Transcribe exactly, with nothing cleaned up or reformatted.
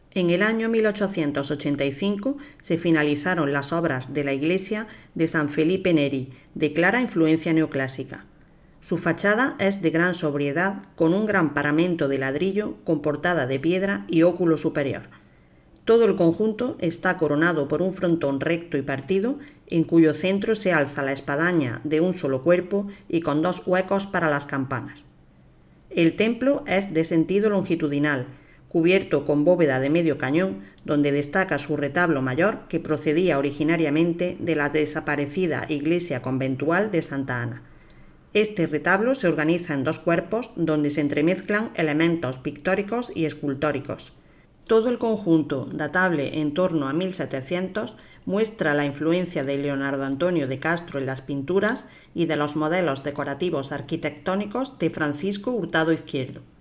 En el año mil ochocientos ochenta y cinco se finalizaron las obras de la iglesia de San Felipe Neri, de clara influencia neoclásica. Su fachada es de gran sobriedad, con un gran paramento de ladrillo con portada de piedra y óculo superior. Todo el conjunto está coronado por un frontón recto y partido, en cuyo centro se alza la espadaña de un solo cuerpo y con dos huecos para las campanas. El templo es de sentido longitudinal, cubierto con bóveda de medio cañón, donde destaca su retablo mayor, que procedía originariamente de la desaparecida iglesia conventual de Santa Ana. Este retablo se organiza en dos cuerpos, donde se entremezclan elementos pictóricos y escultóricos. Todo el conjunto, datable en torno a mil setecientos, muestra la influencia de Leonardo Antonio de Castro en las pinturas y de los modelos decorativos arquitectónicos de Francisco Hurtado Izquierdo.